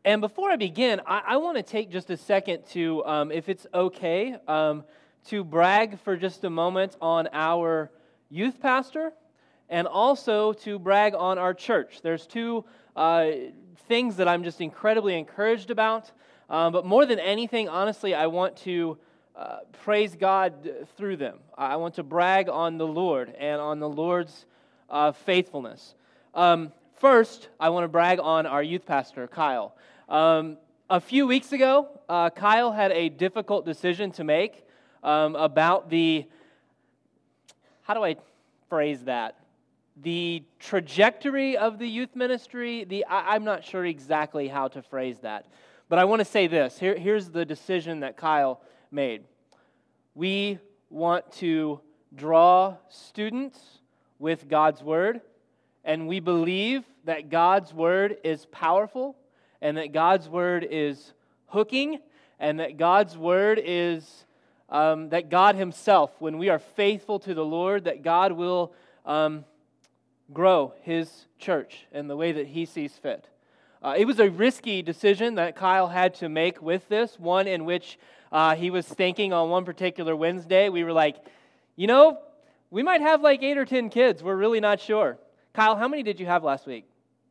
And before I begin, I want to take just a second to, if it's okay, to brag for just a moment on our youth pastor and also to brag on our church. There's two things that I'm just incredibly encouraged about. But more than anything, honestly, I want to praise God through them. I want to brag on the Lord and on the Lord's faithfulness. First, I want to brag on our youth pastor, Kyle. A few weeks ago, Kyle had a difficult decision to make about how do I phrase that? The trajectory of the youth ministry. I'm not sure exactly how to phrase that. But I want to say this. Here's the decision that Kyle made. We want to draw students with God's Word, and we believe that God's Word is powerful, and that God's Word is hooking, and that God's Word is, that God Himself, when we are faithful to the Lord, that God will grow His church in the way that He sees fit. It was a risky decision that Kyle had to make with this, one in which he was thinking on one particular Wednesday, we were like, we might have like 8 or 10 kids, we're really not sure. Kyle, how many did you have last week?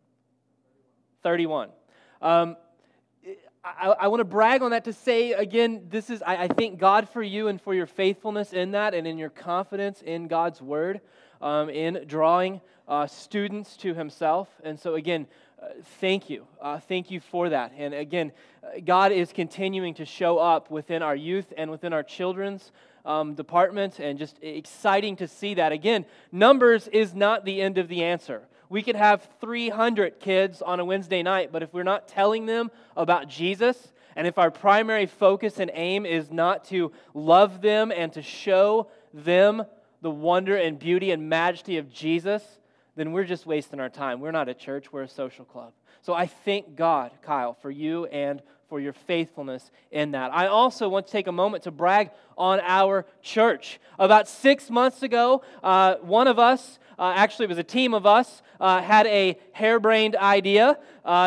31. I want to brag on that to say, again, I thank God for you and for your faithfulness in that and in your confidence in God's Word, in drawing students to Himself. And so again, thank you. Thank you for that. And again, God is continuing to show up within our youth and within our children's department, and just exciting to see that. Again, numbers is not the end of the answer. We could have 300 kids on a Wednesday night, but if we're not telling them about Jesus, and if our primary focus and aim is not to love them and to show them the wonder and beauty and majesty of Jesus, then we're just wasting our time. We're not a church, we're a social club. So I thank God, Kyle, for you and for your faithfulness in that. I also want to take a moment to brag on our church. About 6 months ago, one of us, actually it was a team of us, had a harebrained idea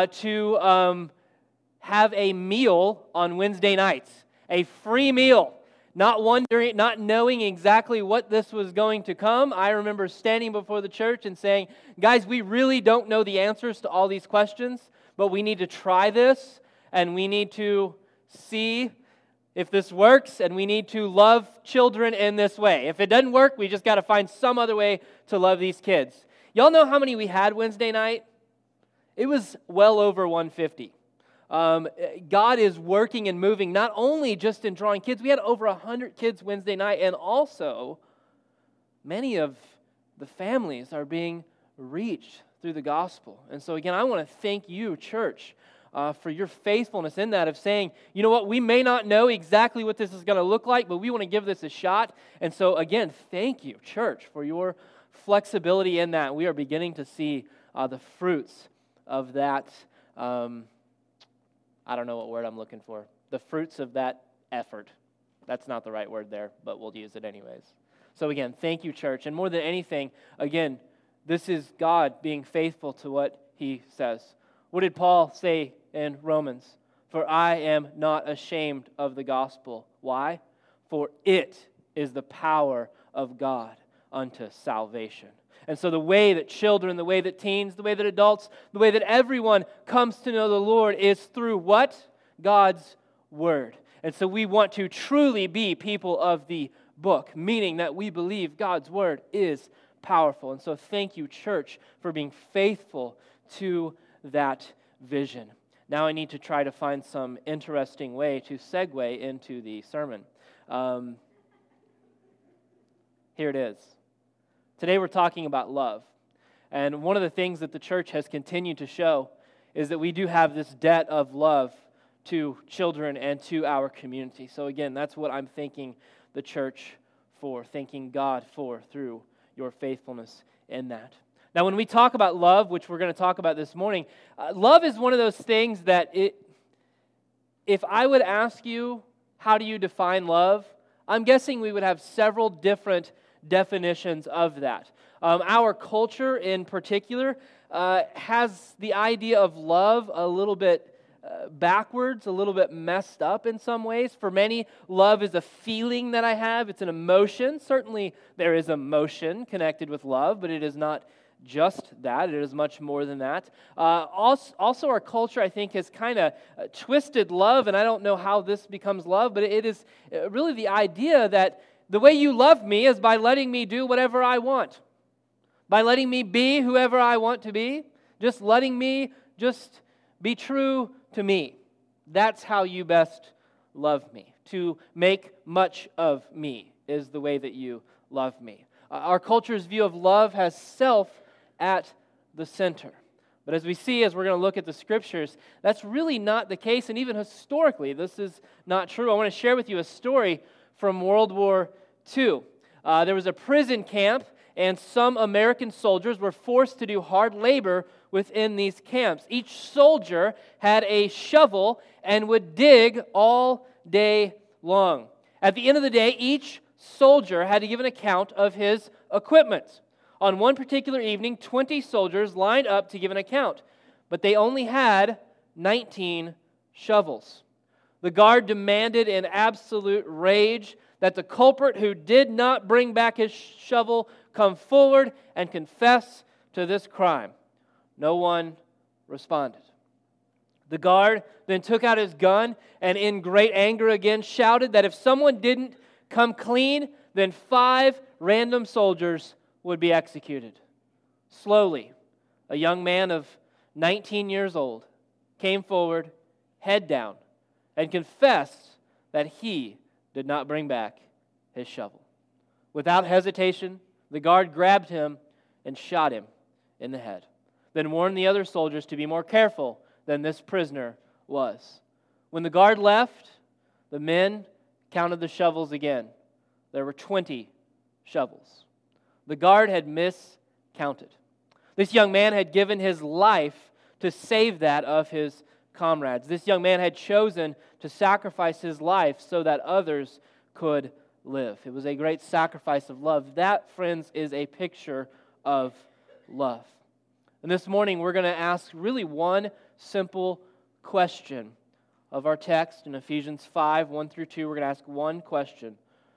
to have a meal on Wednesday nights, a free meal. Not knowing exactly what this was going to come, I remember standing before the church and saying, guys, we really don't know the answers to all these questions, but we need to try this, and we need to see if this works, and we need to love children in this way. If it doesn't work, we just got to find some other way to love these kids. Y'all know how many we had Wednesday night? It was well over 150. God is working and moving, not only just in drawing kids. We had over 100 kids Wednesday night, and also many of the families are being reached through the gospel. And so again, I want to thank you, church, for your faithfulness in that, of saying, you know what, we may not know exactly what this is going to look like, but we want to give this a shot. And so again, thank you, church, for your flexibility in that. We are beginning to see the fruits of that. I don't know what word I'm looking for. The fruits of that effort. That's not the right word there, but we'll use it anyways. So again, thank you, church. And more than anything, again, this is God being faithful to what He says. What did Paul say in Romans? For I am not ashamed of the gospel. Why? For it is the power of God unto salvation. And so the way that children, the way that teens, the way that adults, the way that everyone comes to know the Lord is through what? God's Word. And so we want to truly be people of the book, meaning that we believe God's Word is powerful. And so thank you, church, for being faithful to that vision. Now I need to try to find some interesting way to segue into the sermon. Here it is. Today we're talking about love. And one of the things that the church has continued to show is that we do have this debt of love to children and to our community. So again, that's what I'm thanking the church for, thanking God for through your faithfulness in that. Now when we talk about love, which we're going to talk about this morning, love is one of those things that if I would ask you, how do you define love? I'm guessing we would have several different definitions of that. Our culture in particular has the idea of love a little bit backwards, a little bit messed up in some ways. For many, love is a feeling that I have. It's an emotion. Certainly, there is emotion connected with love, but it is not just that. It is much more than that. Also, our culture, I think, has kind of twisted love, and I don't know how this becomes love, but it is really the idea that the way you love me is by letting me do whatever I want, by letting me be whoever I want to be, just letting me just be true to me. That's how you best love me. To make much of me is the way that you love me. Our culture's view of love has self at the center. But as we see, as we're going to look at the Scriptures, that's really not the case, and even historically, this is not true. I want to share with you a story from World War II. There was a prison camp, and some American soldiers were forced to do hard labor within these camps. Each soldier had a shovel and would dig all day long. At the end of the day, each soldier had to give an account of his equipment. On one particular evening, 20 soldiers lined up to give an account, but they only had 19 shovels. The guard demanded in absolute rage that the culprit who did not bring back his shovel come forward and confess to this crime. No one responded. The guard then took out his gun and in great anger again shouted that if someone didn't come clean, then 5 random soldiers would be executed. Slowly, a young man of 19 years old came forward, head down, and confessed that he did not bring back his shovel. Without hesitation, the guard grabbed him and shot him in the head, then warned the other soldiers to be more careful than this prisoner was. When the guard left, the men counted the shovels again. There were 20 shovels. The guard had miscounted. This young man had given his life to save that of his comrades. This young man had chosen to sacrifice his life so that others could live. It was a great sacrifice of love. That, friends, is a picture of love. And this morning we're going to ask really one simple question of our text in Ephesians 5, 1 through 2. We're going to ask one question.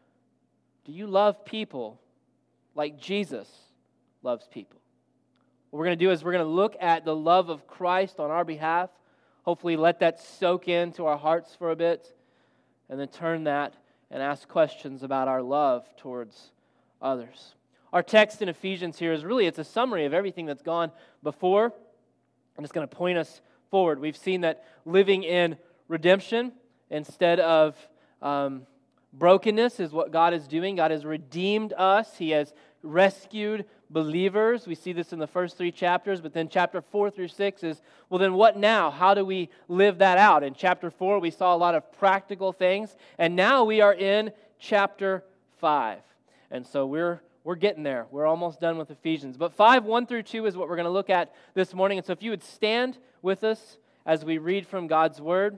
Do you love people like Jesus loves people? What we're going to do is we're going to look at the love of Christ on our behalf. Hopefully let that soak into our hearts for a bit, and then turn that and ask questions about our love towards others. Our text in Ephesians here is really, it's a summary of everything that's gone before, and it's going to point us forward. We've seen that living in redemption instead of brokenness is what God is doing. God has redeemed us. He has rescued believers. We see this in the first 3 chapters, but then chapter 4 through 6 is, well, then what now? How do we live that out? In chapter 4, we saw a lot of practical things, and now we are in chapter 5. And so we're getting there. We're almost done with Ephesians. But 5, 1 through 2 is what we're going to look at this morning. And so if you would stand with us as we read from God's Word.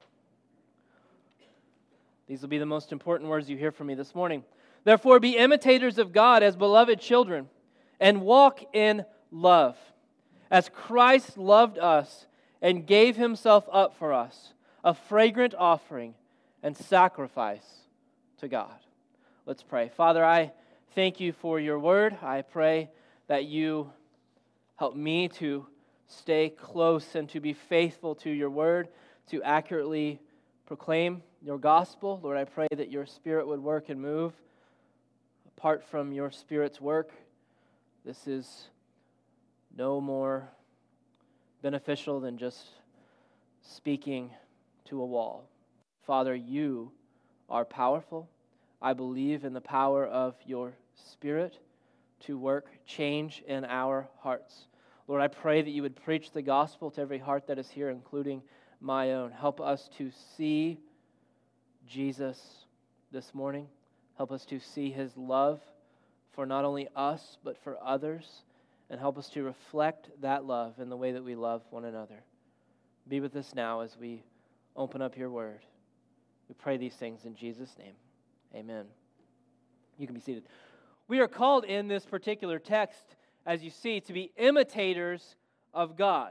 These will be the most important words you hear from me this morning. Therefore, be imitators of God as beloved children, and walk in love, as Christ loved us and gave himself up for us, a fragrant offering and sacrifice to God. Let's pray. Father, I thank you for your word. I pray that you help me to stay close and to be faithful to your word, to accurately proclaim your gospel. Lord, I pray that your Spirit would work and move. Apart from your Spirit's work, this is no more beneficial than just speaking to a wall. Father, you are powerful. I believe in the power of your Spirit to work change in our hearts. Lord, I pray that you would preach the gospel to every heart that is here, including my own. Help us to see Jesus this morning. Help us to see his love for not only us, but for others. And help us to reflect that love in the way that we love one another. Be with us now as we open up your word. We pray these things in Jesus' name. Amen. You can be seated. We are called in this particular text, as you see, to be imitators of God.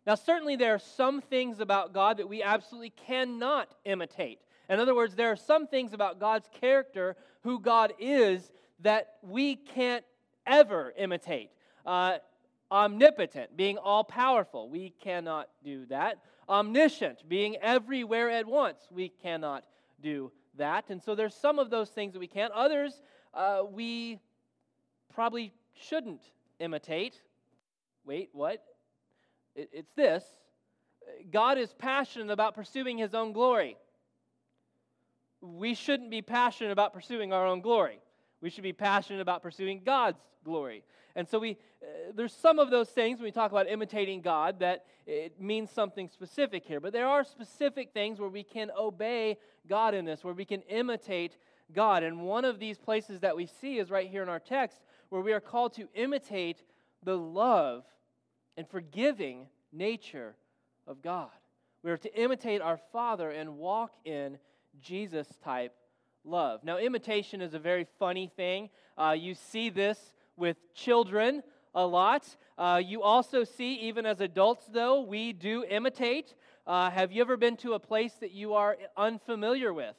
Now, certainly there are some things about God that we absolutely cannot imitate. In other words, there are some things about God's character, who God is, that we can't ever imitate. Omnipotent, being all-powerful, we cannot do that. Omniscient, being everywhere at once, we cannot do that. And so there's some of those things that we can't. Others we probably shouldn't imitate. Wait, what? It's this. God is passionate about pursuing His own glory. We shouldn't be passionate about pursuing our own glory. We should be passionate about pursuing God's glory. And so there's some of those things when we talk about imitating God that it means something specific here. But there are specific things where we can obey God in this, where we can imitate God. And one of these places that we see is right here in our text, where we are called to imitate the love and forgiving nature of God. We are to imitate our Father and walk in Jesus-type love. Now, imitation is a very funny thing. You see this with children a lot. You also see, even as adults, though, we do imitate. Have you ever been to a place that you are unfamiliar with?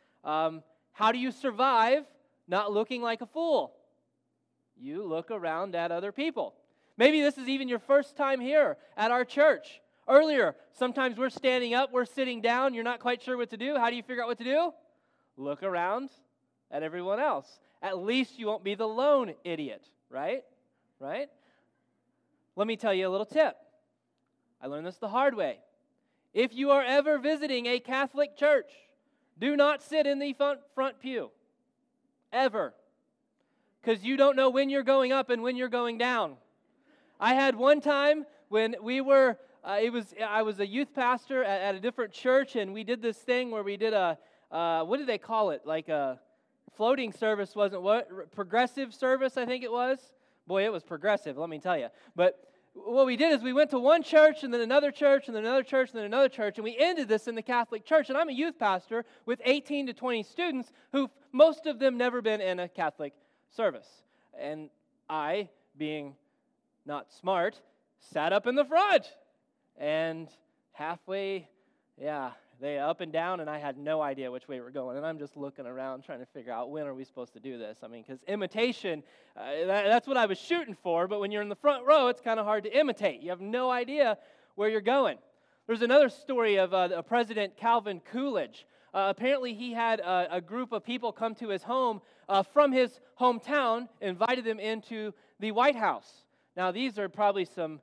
How do you survive not looking like a fool? You look around at other people. Maybe this is even your first time here at our church. Earlier, sometimes we're standing up, we're sitting down, you're not quite sure what to do. How do you figure out what to do? Look around at everyone else. At least you won't be the lone idiot, right? Right? Let me tell you a little tip. I learned this the hard way. If you are ever visiting a Catholic church, do not sit in the front pew. Ever. Because you don't know when you're going up and when you're going down. I had one time when we were, I was a youth pastor at a different church, and we did this thing where we did what did they call it? Like a floating service, wasn't what? Progressive service, I think it was. Boy, it was progressive, let me tell you. But what we did is we went to one church, and then another church, and then another church, and then another church, and we ended this in the Catholic church. And I'm a youth pastor with 18 to 20 students who most of them never been in a Catholic service. And I, being not smart, sat up in the front. And halfway, they up and down, and I had no idea which way we're going. And I'm just looking around trying to figure out, when are we supposed to do this? I mean, because imitation, that's what I was shooting for, but when you're in the front row, it's kind of hard to imitate. You have no idea where you're going. There's another story of President Calvin Coolidge. Apparently, he had a group of people come to his home from his hometown, invited them into the White House. Now, these are probably some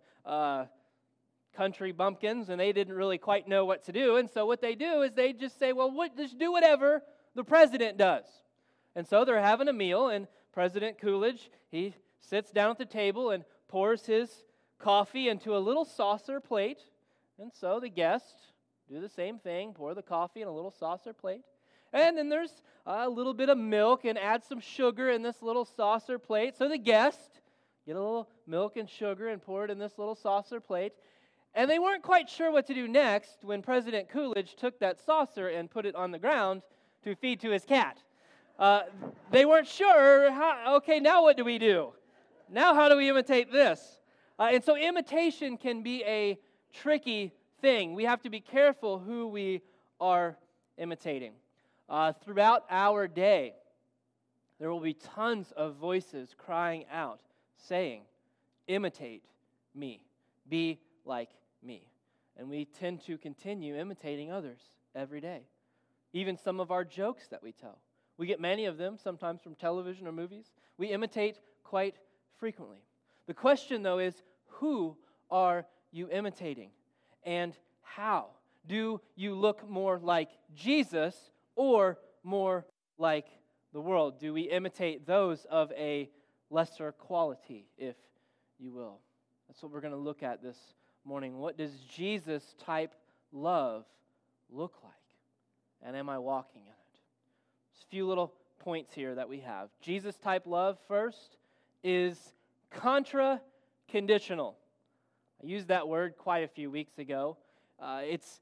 country bumpkins, and they didn't really quite know what to do. And so what they do is they just say, well, just do whatever the president does. And so they're having a meal, and President Coolidge, he sits down at the table and pours his coffee into a little saucer plate. And so the guests do the same thing, pour the coffee in a little saucer plate. And then there's a little bit of milk, and add some sugar in this little saucer plate. So the guests get a little milk and sugar and pour it in this little saucer plate. And they weren't quite sure what to do next when President Coolidge took that saucer and put it on the ground to feed to his cat. They weren't sure, okay, now what do we do? Now how do we imitate this? And so imitation can be a tricky thing. We have to be careful who we are imitating. Throughout our day, there will be tons of voices crying out, saying, imitate me, be like me. And we tend to continue imitating others every day. Even some of our jokes that we tell. We get many of them, sometimes from television or movies. We imitate quite frequently. The question, though, is who are you imitating? And how? Do you look more like Jesus or more like the world? Do we imitate those of a lesser quality, if you will? That's what we're going to look at this morning. What does Jesus-type love look like? And am I walking in it? Just a few little points here that we have. Jesus-type love, first, is contra-conditional. I used that word quite a few weeks ago. It's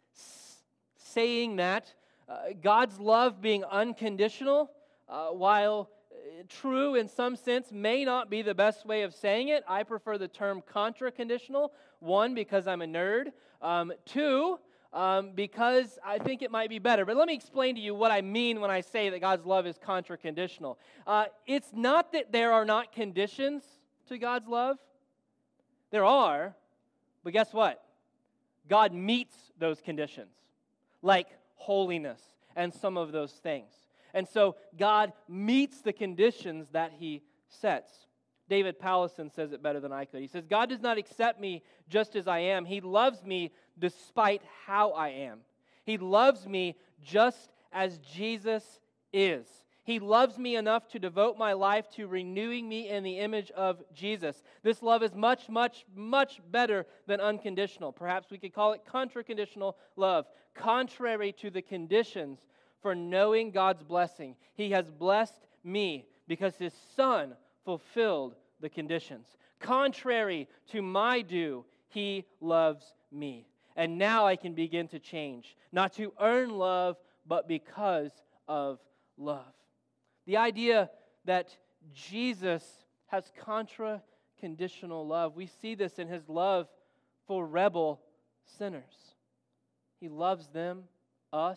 saying that God's love being unconditional, while true in some sense may not be the best way of saying it. I prefer the term contra-conditional. One, because I'm a nerd. Two, because I think it might be better. But let me explain to you what I mean when I say that God's love is contra-conditional. It's not that there are not conditions to God's love. There are, but guess what? God meets those conditions, like holiness and some of those things. And so God meets the conditions that He sets. David Powlison says it better than I could. He says, God does not accept me just as I am. He loves me despite how I am. He loves me just as Jesus is. He loves me enough to devote my life to renewing me in the image of Jesus. This love is much, much, much better than unconditional. Perhaps we could call it contra-conditional love, contrary to the conditions for knowing God's blessing. He has blessed me because His Son fulfilled the conditions. Contrary to my due, He loves me. And now I can begin to change, not to earn love, but because of love. The idea that Jesus has contra-conditional love, we see this in His love for rebel sinners. He loves them, us,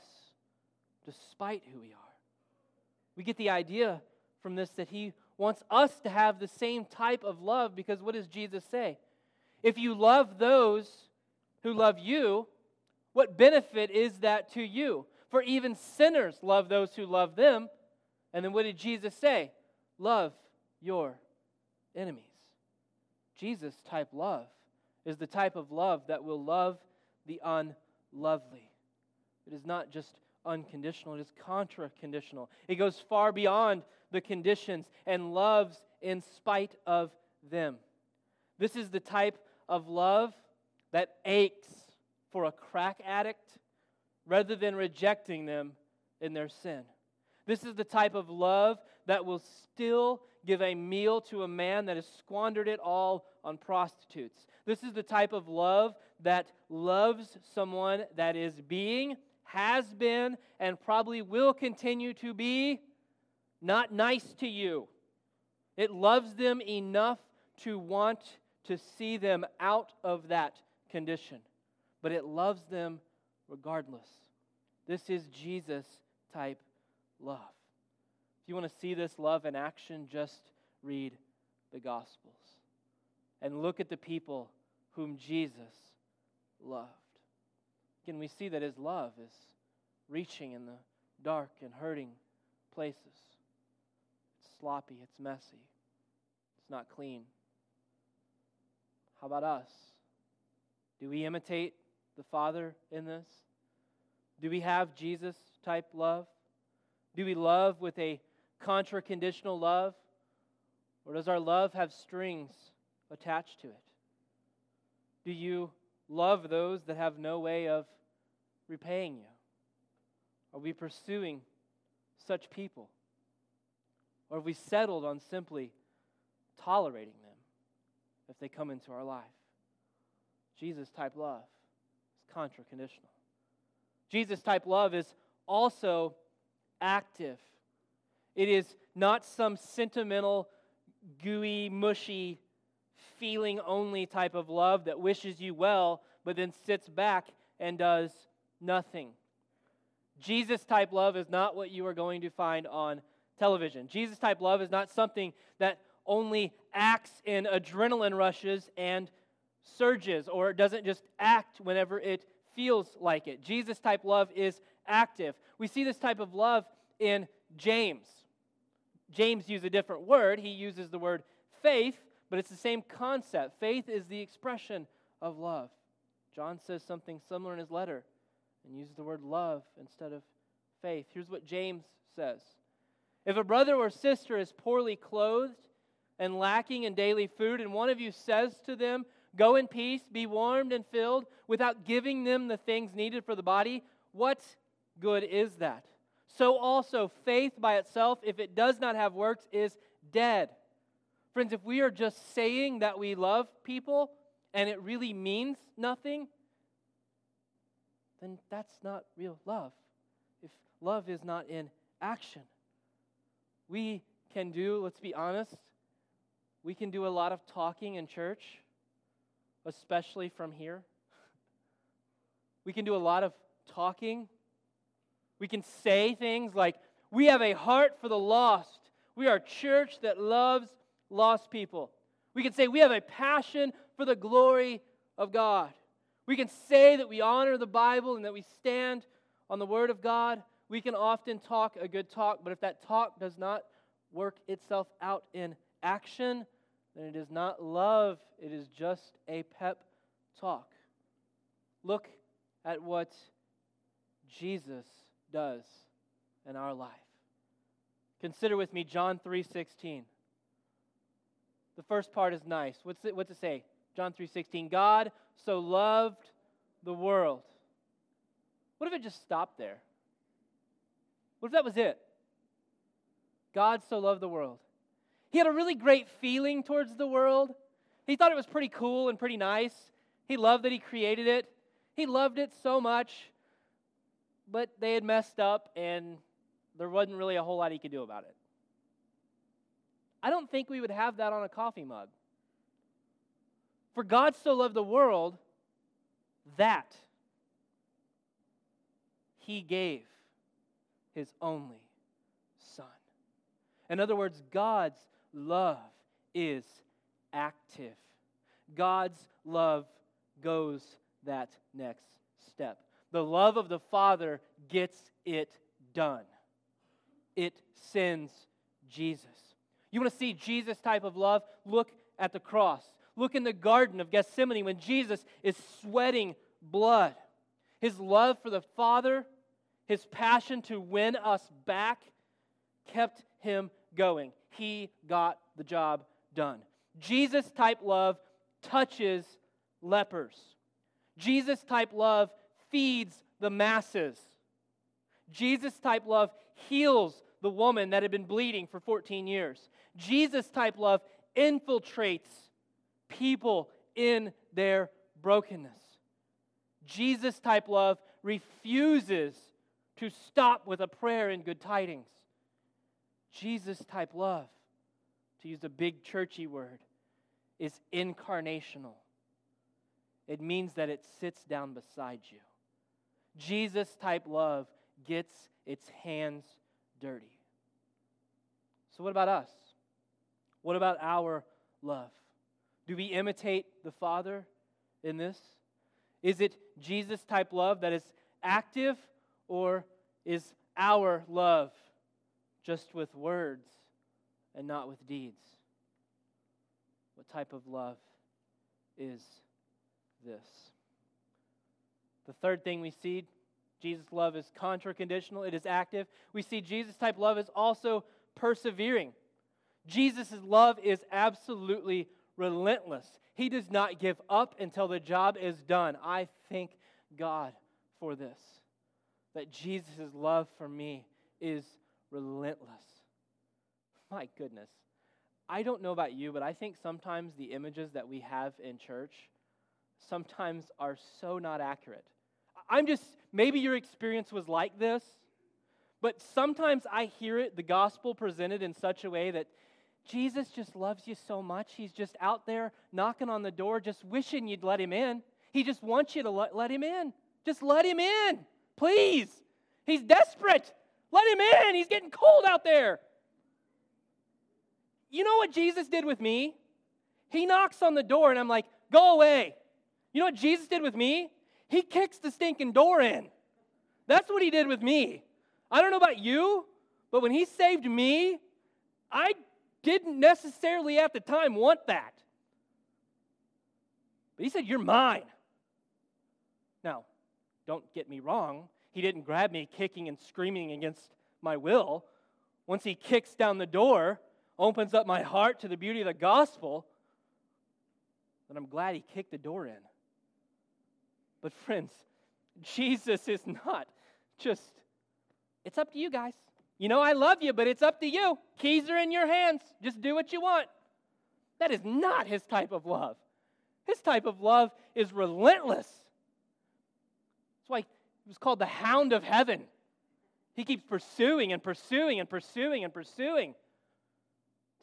despite who we are. We get the idea from this that He wants us to have the same type of love, because what does Jesus say? If you love those who love you, what benefit is that to you? For even sinners love those who love them. And then what did Jesus say? Love your enemies. Jesus' type love is the type of love that will love the unlovely. It is not just unconditional, it is contra-conditional. It goes far beyond the conditions and loves in spite of them. This is the type of love that aches for a crack addict rather than rejecting them in their sin. This is the type of love that will still give a meal to a man that has squandered it all on prostitutes. This is the type of love that loves someone that is being, has been, and probably will continue to be not nice to you. It loves them enough to want to see them out of that condition, but it loves them regardless. This is Jesus' type love. If you want to see this love in action, just read the Gospels and look at the people whom Jesus loved. Again, we see that His love is reaching in the dark and hurting places. It's sloppy, it's messy, it's not clean. How about us? Do we imitate the Father in this? Do we have Jesus type love? Do we love with a contra-conditional love? Or does our love have strings attached to it? Do you love those that have no way of repaying you? Are we pursuing such people? Or have we settled on simply tolerating them if they come into our life? Jesus type love is contra-conditional. Jesus type love is also active. It is not some sentimental, gooey, mushy, feeling-only type of love that wishes you well, but then sits back and does nothing. Jesus-type love is not what you are going to find on television. Jesus-type love is not something that only acts in adrenaline rushes and surges, or doesn't just act whenever it feels like it. Jesus-type love is active. We see this type of love in James. James uses a different word. He uses the word faith, but it's the same concept. Faith is the expression of love. John says something similar in his letter and uses the word love instead of faith. Here's what James says. If a brother or sister is poorly clothed and lacking in daily food, and one of you says to them, "Go in peace, be warmed and filled," without giving them the things needed for the body, what good is that? So also, faith by itself, if it does not have works, is dead. Friends, if we are just saying that we love people and it really means nothing, then that's not real love. If love is not in action, we can do, let's be honest, we can do a lot of talking in church, especially from here. We can do a lot of talking. We can say things like, we have a heart for the lost. We are a church that loves lost people. We can say we have a passion for the glory of God. We can say that we honor the Bible and that we stand on the Word of God. We can often talk a good talk, but if that talk does not work itself out in action, then it is not love. It is just a pep talk. Look at what Jesus does in our life. Consider with me John 3:16. The first part is nice. What's it say? John 3:16. God so loved the world. What if it just stopped there? What if that was it? God so loved the world. He had a really great feeling towards the world. He thought it was pretty cool and pretty nice. He loved that He created it. He loved it so much, but they had messed up and there wasn't really a whole lot He could do about it. I don't think we would have that on a coffee mug. For God so loved the world that He gave His only Son. In other words, God's love is active. God's love goes that next step. The love of the Father gets it done. It sends Jesus. You want to see Jesus' type of love? Look at the cross. Look in the Garden of Gethsemane when Jesus is sweating blood. His love for the Father, His passion to win us back, kept Him going. He got the job done. Jesus-type love touches lepers. Jesus-type love feeds the masses. Jesus-type love heals the woman that had been bleeding for 14 years. Jesus-type love infiltrates people in their brokenness. Jesus-type love refuses to stop with a prayer and good tidings. Jesus-type love, to use a big churchy word, is incarnational. It means that it sits down beside you. Jesus-type love gets its hands dirty. So what about us? What about our love? Do we imitate the Father in this? Is it Jesus-type love that is active, or is our love just with words and not with deeds? What type of love is this? The third thing we see, Jesus' love is contra-conditional. It is active. We see Jesus-type love is also persevering. Jesus' love is absolutely relentless. He does not give up until the job is done. I thank God for this, that Jesus' love for me is relentless. My goodness. I don't know about you, but I think sometimes the images that we have in church sometimes are so not accurate. Maybe your experience was like this, but sometimes I hear it, the gospel presented in such a way that Jesus just loves you so much. He's just out there knocking on the door, just wishing you'd let Him in. He just wants you to let Him in. Just let Him in, please. He's desperate. Let Him in. He's getting cold out there. You know what Jesus did with me? He knocks on the door and I'm like, go away. You know what Jesus did with me? He kicks the stinking door in. That's what He did with me. I don't know about you, but when He saved me, I didn't necessarily at the time want that. But He said, you're mine. Now, don't get me wrong. He didn't grab me kicking and screaming against my will. Once He kicks down the door, opens up my heart to the beauty of the gospel, then I'm glad He kicked the door in. But friends, Jesus is not just, it's up to you guys. You know I love you, but it's up to you. Keys are in your hands. Just do what you want. That is not His type of love. His type of love is relentless. That's why He was called the Hound of Heaven. He keeps pursuing and pursuing and pursuing and pursuing.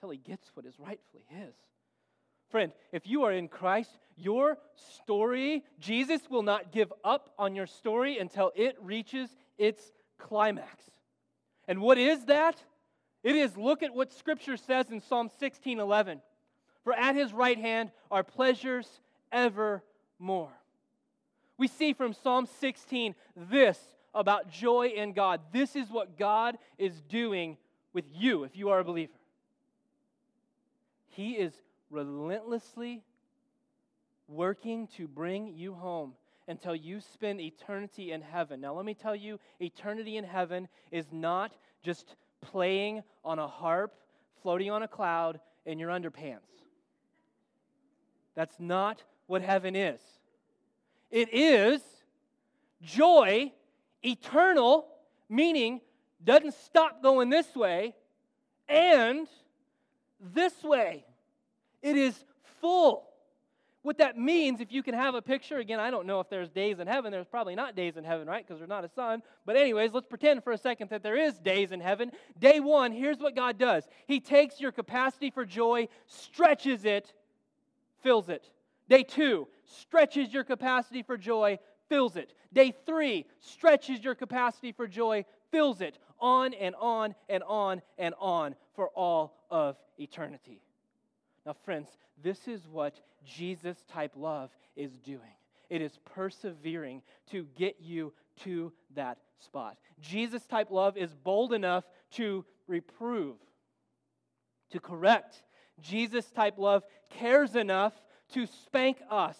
until he gets what is rightfully his. Friend, if you are in Christ, your story, Jesus will not give up on your story until it reaches its climax. And what is that? It is, look at what Scripture says in Psalm 16:11. For at his right hand are pleasures evermore. We see from Psalm 16 this about joy in God. This is what God is doing with you if you are a believer. He is relentlessly working to bring you home until you spend eternity in heaven. Now let me tell you, eternity in heaven is not just playing on a harp, floating on a cloud in your underpants. That's not what heaven is. It is joy, eternal, meaning doesn't stop going this way and this way. It is full. What that means, if you can have a picture, again, I don't know if there's days in heaven. There's probably not days in heaven, right? Because there's not a sun. But anyways, let's pretend for a second that there is days in heaven. Day one, here's what God does. He takes your capacity for joy, stretches it, fills it. Day two, stretches your capacity for joy, fills it. Day three, stretches your capacity for joy, fills it. On and on and on and on for all of eternity. Now, friends, this is what Jesus-type love is doing. It is persevering to get you to that spot. Jesus-type love is bold enough to reprove, to correct. Jesus-type love cares enough to spank us.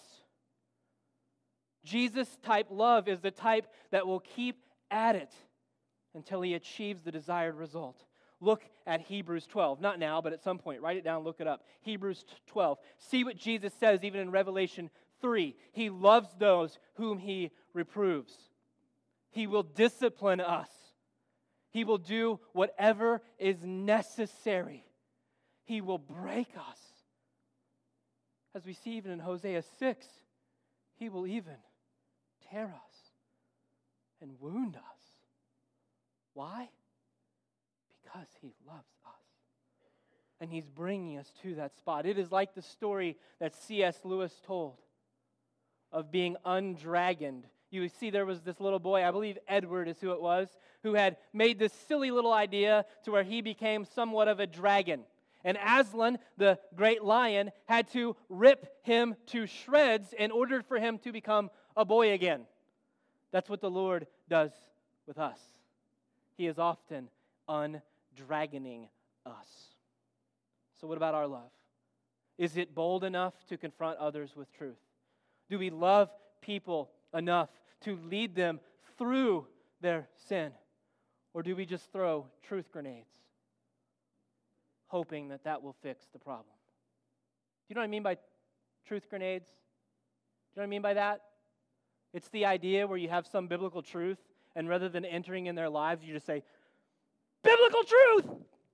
Jesus-type love is the type that will keep at it until he achieves the desired result. Look at Hebrews 12. Not now, but at some point. Write it down, look it up. Hebrews 12. See what Jesus says even in Revelation 3. He loves those whom he reproves. He will discipline us. He will do whatever is necessary. He will break us. As we see even in Hosea 6, he will even tear us and wound us. Why? Because he loves us. And he's bringing us to that spot. It is like the story that C.S. Lewis told of being undragoned. You see, there was this little boy, I believe Edward is who it was, who had made this silly little idea to where he became somewhat of a dragon. And Aslan, the great lion, had to rip him to shreds in order for him to become a boy again. That's what the Lord does with us. He is often undragoning us. So what about our love? Is it bold enough to confront others with truth? Do we love people enough to lead them through their sin? Or do we just throw truth grenades, hoping that that will fix the problem? Do you know what I mean by truth grenades? Do you know what I mean by that? It's the idea where you have some biblical truth, and rather than entering in their lives, you just say, biblical truth!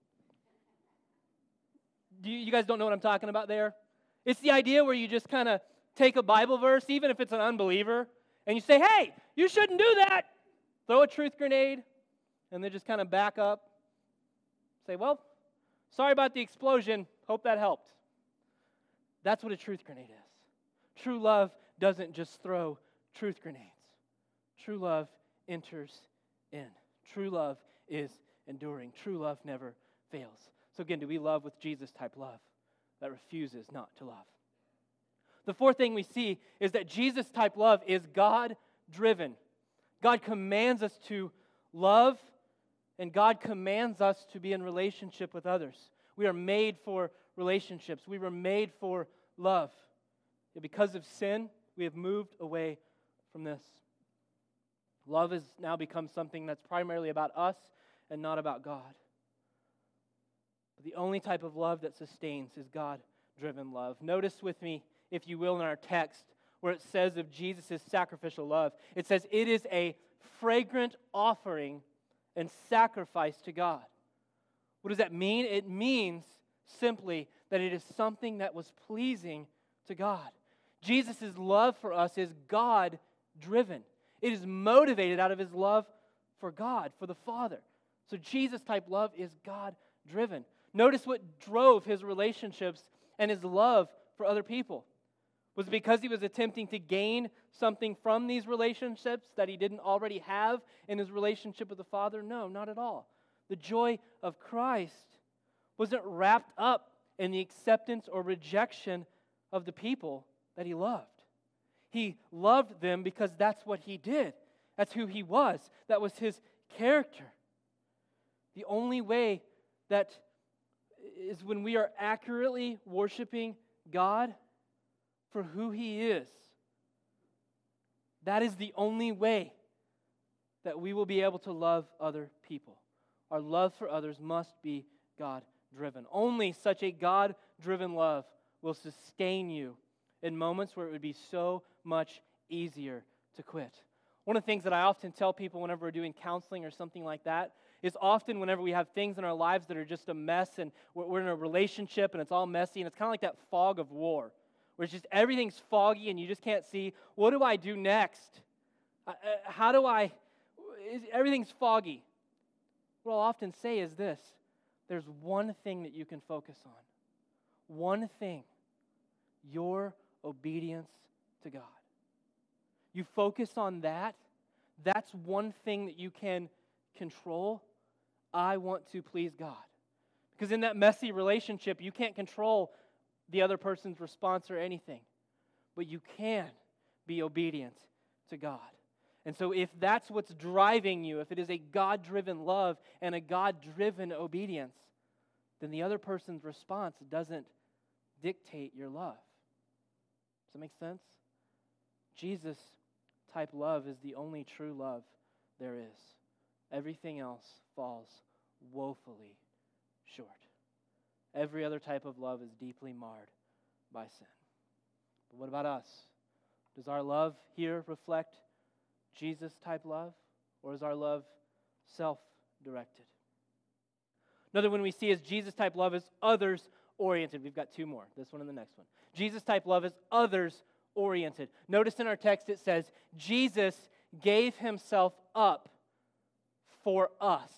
You guys don't know what I'm talking about there? It's the idea where you just kind of take a Bible verse, even if it's an unbeliever, and you say, hey, you shouldn't do that. Throw a truth grenade, and then just kind of back up. Say, well, sorry about the explosion. Hope that helped. That's what a truth grenade is. True love doesn't just throw truth grenades. True love enters in. True love is enduring. True love never fails. So again, do we love with Jesus-type love that refuses not to love? The fourth thing we see is that Jesus-type love is God-driven. God commands us to love, and God commands us to be in relationship with others. We are made for relationships. We were made for love. Yet because of sin, we have moved away from this. Love has now become something that's primarily about us and not about God. But the only type of love that sustains is God-driven love. Notice with me, if you will, in our text where it says of Jesus' sacrificial love, it says it is a fragrant offering and sacrifice to God. What does that mean? It means simply that it is something that was pleasing to God. Jesus' love for us is God-driven. It is motivated out of his love for God, for the Father. So Jesus-type love is God-driven. Notice what drove his relationships and his love for other people. Was it because he was attempting to gain something from these relationships that he didn't already have in his relationship with the Father? No, not at all. The joy of Christ wasn't wrapped up in the acceptance or rejection of the people that he loved. He loved them because that's what he did. That's who he was. That was his character. The only way that is when we are accurately worshiping God for who He is. That is the only way that we will be able to love other people. Our love for others must be God-driven. Only such a God-driven love will sustain you in moments where it would be so much easier to quit. One of the things that I often tell people whenever we're doing counseling or something like that is often whenever we have things in our lives that are just a mess and we're in a relationship and it's all messy and it's kind of like that fog of war where it's just everything's foggy and you just can't see, what do I do next? Everything's foggy. What I'll often say is this, there's one thing that you can focus on. One thing, your obedience to God. You focus on that, that's one thing that you can control. I want to please God. Because in that messy relationship, you can't control the other person's response or anything. But you can be obedient to God. And so if that's what's driving you, if it is a God-driven love and a God-driven obedience, then the other person's response doesn't dictate your love. Does that make sense? Jesus-type love is the only true love there is. Everything else falls woefully short. Every other type of love is deeply marred by sin. But what about us? Does our love here reflect Jesus-type love, or is our love self-directed? Another one we see is Jesus-type love is others-oriented. We've got two more, this one and the next one. Jesus-type love is others-oriented. Notice in our text it says, Jesus gave himself up for us.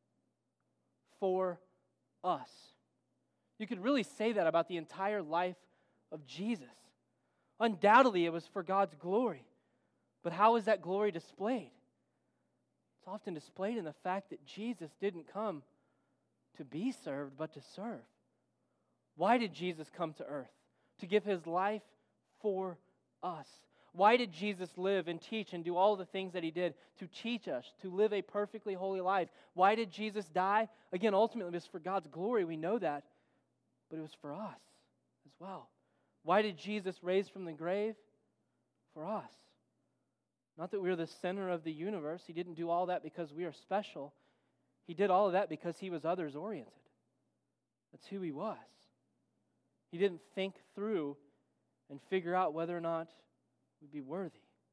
For us. You could really say that about the entire life of Jesus. Undoubtedly, it was for God's glory. But how is that glory displayed? It's often displayed in the fact that Jesus didn't come to be served, but to serve. Why did Jesus come to earth? To give his life for us. Why did Jesus live and teach and do all the things that he did? To teach us, to live a perfectly holy life. Why did Jesus die? Again, ultimately, it was for God's glory. We know that. But it was for us as well. Why did Jesus raise from the grave? For us. Not that we're the center of the universe. He didn't do all that because we are special. He did all of that because he was others-oriented. That's who he was. He didn't think through and figure out whether or not we'd be worthy.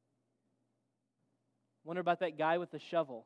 Wonder about that guy with the shovel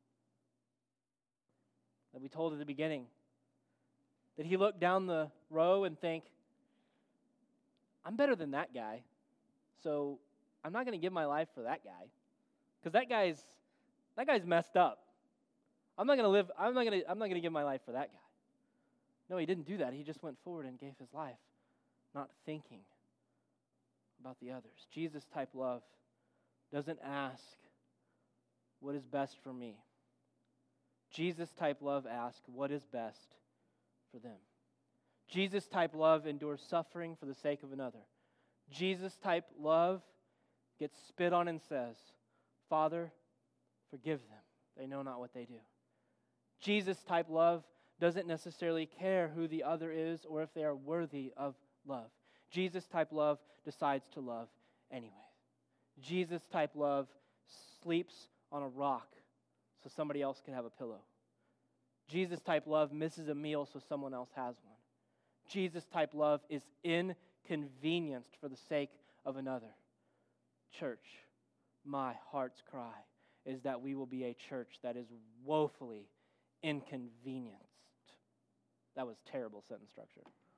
that we told at the beginning. Did he look down the row and think, I'm better than that guy, so I'm not going to give my life for that guy, because that guy's messed up. I'm not going to give my life for that guy. No, he didn't do that. He just went forward and gave his life, not thinking about the others. Jesus-type love doesn't ask, what is best for me? Jesus-type love asks, what is best for them? Jesus-type love endures suffering for the sake of another. Jesus-type love gets spit on and says, Father, forgive them. They know not what they do. Jesus-type love doesn't necessarily care who the other is or if they are worthy of love. Jesus-type love decides to love anyway. Jesus-type love sleeps on a rock so somebody else can have a pillow. Jesus-type love misses a meal so someone else has one. Jesus-type love is inconvenienced for the sake of another. Church, my heart's cry is that we will be a church that is woefully inconvenienced. That was terrible sentence structure.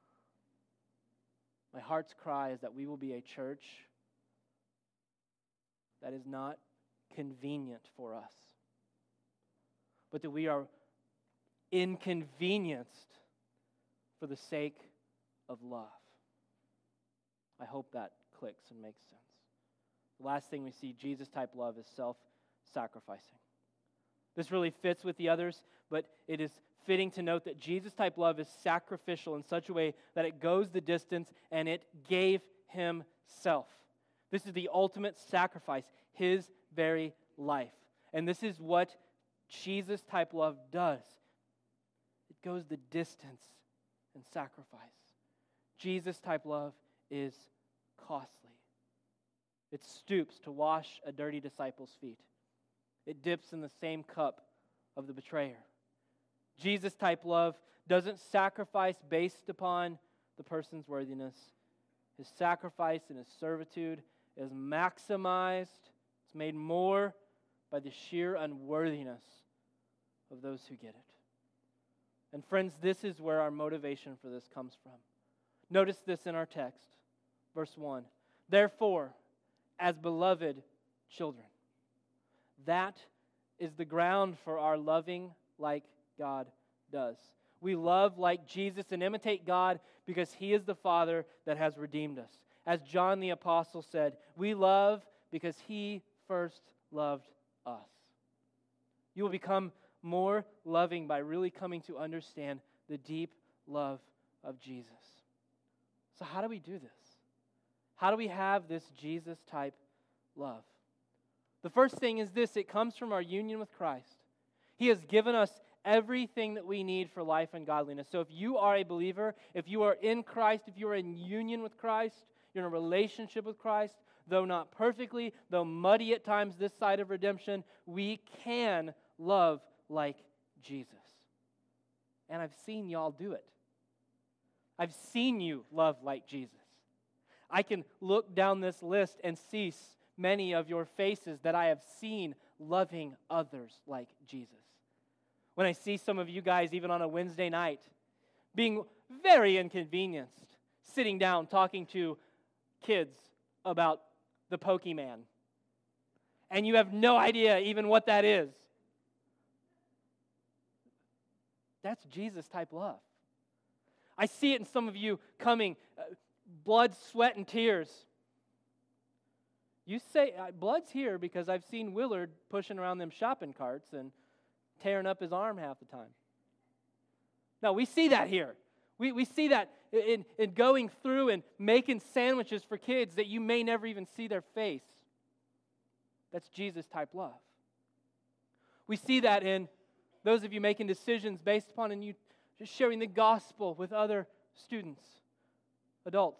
My heart's cry is that we will be a church that is not convenient for us, but that we are inconvenienced for the sake of love. I hope that clicks and makes sense. The last thing we see, Jesus-type love, is self-sacrificing. This really fits with the others, but it is fitting to note that Jesus-type love is sacrificial in such a way that it goes the distance and it gave himself. This is the ultimate sacrifice, his very life. And this is what Jesus-type love does. It goes the distance in sacrifice. Jesus-type love is costly. It stoops to wash a dirty disciple's feet. It dips in the same cup of the betrayer. Jesus-type love doesn't sacrifice based upon the person's worthiness. His sacrifice and his servitude is maximized. It's made more by the sheer unworthiness of those who get it. And friends, this is where our motivation for this comes from. Notice this in our text, verse 1. Therefore, as beloved children. That is the ground for our loving like God does. We love like Jesus and imitate God because He is the Father that has redeemed us. As John the Apostle said, we love because He first loved us. You will become more loving by really coming to understand the deep love of Jesus. So how do we do this? How do we have this Jesus-type love? The first thing is this: it comes from our union with Christ. He has given us everything that we need for life and godliness. So if you are a believer, if you are in Christ, if you are in union with Christ, you're in a relationship with Christ, though not perfectly, though muddy at times this side of redemption, we can love like Jesus. And I've seen y'all do it. I've seen you love like Jesus. I can look down this list and see many of your faces that I have seen loving others like Jesus. When I see some of you guys, even on a Wednesday night, being very inconvenienced, sitting down talking to kids about the Pokemon, and you have no idea even what that is. That's Jesus-type love. I see it in some of you coming, blood, sweat, and tears. You say, blood's here because I've seen Willard pushing around them shopping carts and tearing up his arm half the time. No, we see that here. We see that in going through and making sandwiches for kids that you may never even see their face. That's Jesus-type love. We see that in those of you making decisions based upon and you just sharing the gospel with other students, adults,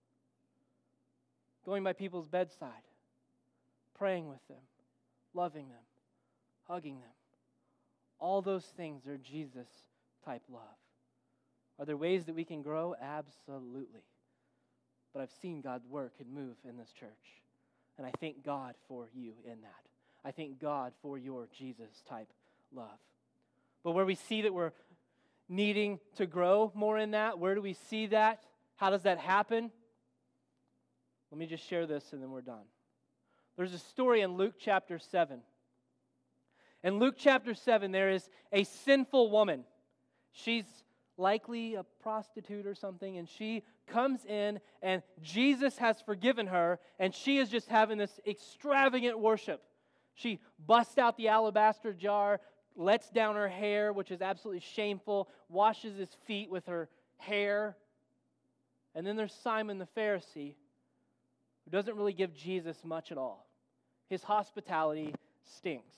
going by people's bedside, praying with them, loving them, hugging them. All those things are Jesus-type love. Are there ways that we can grow? Absolutely. But I've seen God work and move in this church. And I thank God for you in that. I thank God for your Jesus-type love. But where we see that we're needing to grow more in that, where do we see that? How does that happen? Let me just share this and then we're done. There's a story in Luke chapter 7. In Luke chapter 7, there is a sinful woman. She's likely a prostitute or something, and she comes in, and Jesus has forgiven her, and she is just having this extravagant worship. She busts out the alabaster jar, lets down her hair, which is absolutely shameful, washes his feet with her hair. And then there's Simon the Pharisee, who doesn't really give Jesus much at all. His hospitality stinks.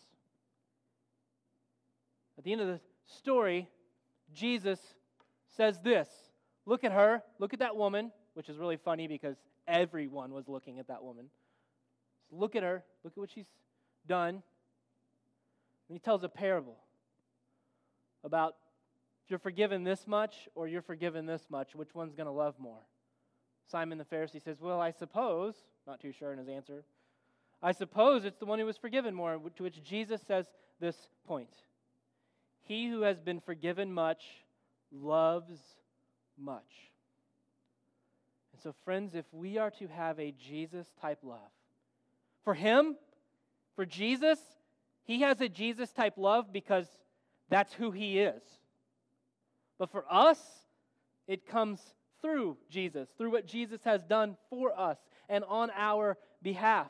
At the end of the story, Jesus says this: look at her, look at that woman, which is really funny because everyone was looking at that woman. Look at her, look at what she's done. And he tells a parable about if you're forgiven this much or you're forgiven this much, which one's going to love more? Simon the Pharisee says, well, I suppose, not too sure in his answer, I suppose it's the one who was forgiven more, to which Jesus says this point: he who has been forgiven much loves much. And so, friends, if we are to have a Jesus-type love, for Him, for Jesus, He has a Jesus-type love because that's who He is. But for us, It comes through Jesus, through what Jesus has done for us and on our behalf.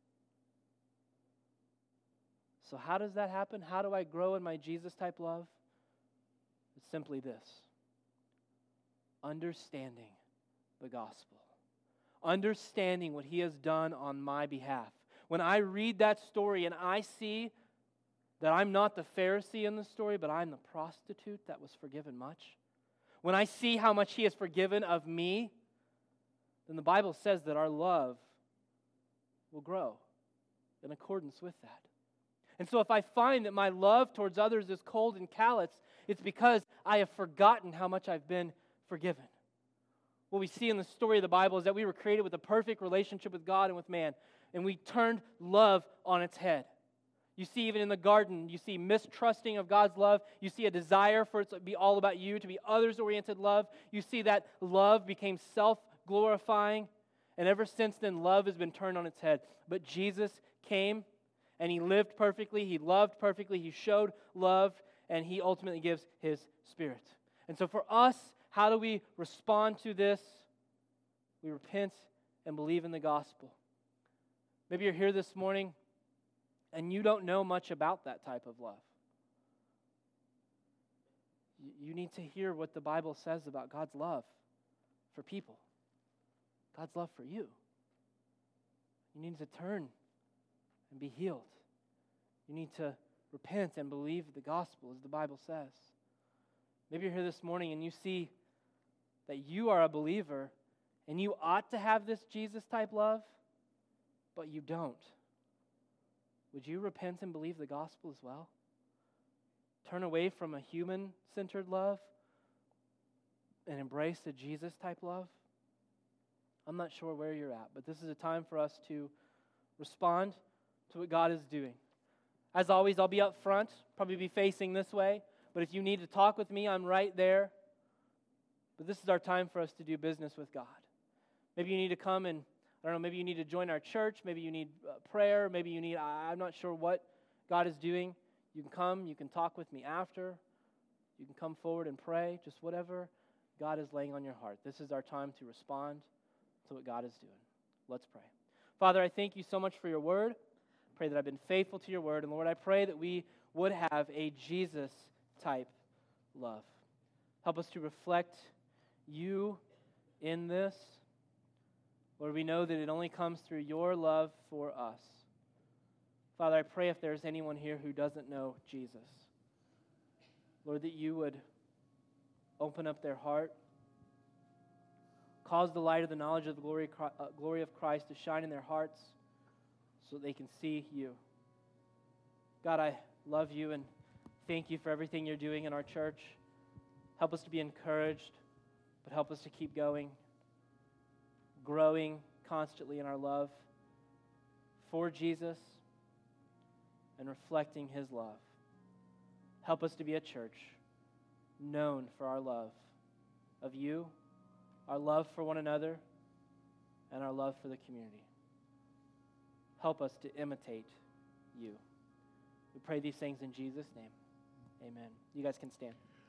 So how does that happen? How do I grow in my Jesus-type love? It's simply this: understanding the gospel. Understanding what He has done on my behalf. When I read that story and I see that I'm not the Pharisee in the story, but I'm the prostitute that was forgiven much. When I see how much He has forgiven of me, then the Bible says that our love will grow in accordance with that. And so if I find that my love towards others is cold and callous, it's because I have forgotten how much I've been forgiven. What we see in the story of the Bible is that we were created with a perfect relationship with God and with man, and we turned love on its head. You see, even in the garden, you see mistrusting of God's love. You see a desire for it to be all about you, to be others-oriented love. You see that love became self-glorifying, and ever since then, love has been turned on its head. But Jesus came, and He lived perfectly, He loved perfectly, He showed love, and He ultimately gives His Spirit. And so for us, how do we respond to this? We repent and believe in the gospel. Maybe you're here this morning and you don't know much about that type of love. You need to hear what the Bible says about God's love for people, God's love for you. You need to turn and be healed. You need to repent and believe the gospel, as the Bible says. Maybe you're here this morning and you see that you are a believer and you ought to have this Jesus-type love, but you don't. Would you repent and believe the gospel as well? Turn away from a human-centered love and embrace a Jesus-type love? I'm not sure where you're at, but this is a time for us to respond to what God is doing. As always, I'll be up front, probably be facing this way, but if you need to talk with me, I'm right there. But this is our time for us to do business with God. Maybe you need to come and, I don't know, maybe you need to join our church, maybe you need prayer, maybe you need, I'm not sure what God is doing. You can come, you can talk with me after, you can come forward and pray, just whatever God is laying on your heart. This is our time to respond to what God is doing. Let's pray. Father, I thank you so much for your word. Pray that I've been faithful to your word. And Lord, I pray that we would have a Jesus-type love. Help us to reflect you in this. Lord, we know that it only comes through your love for us. Father, I pray if there's anyone here who doesn't know Jesus, Lord, that you would open up their heart, cause the light of the knowledge of the glory of Christ to shine in their hearts so that they can see you. God, I love you and thank you for everything you're doing in our church. Help us to be encouraged, but help us to keep going, growing constantly in our love for Jesus and reflecting His love. Help us to be a church known for our love of you, our love for one another, and our love for the community. Help us to imitate you. We pray these things in Jesus' name. Amen. You guys can stand.